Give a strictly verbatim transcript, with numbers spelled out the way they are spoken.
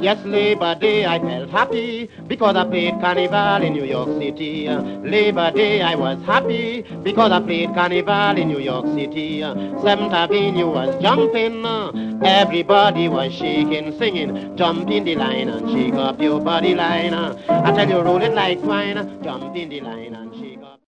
Yes, Labor Day I felt happy because I played Carnival in New York City. Labor Day I was happy because I played Carnival in New York City. Seventh Avenue was jumping, everybody was shaking, singing, jump in the line and shake up your body line. I tell you, roll it like twine, jump in the line and shake.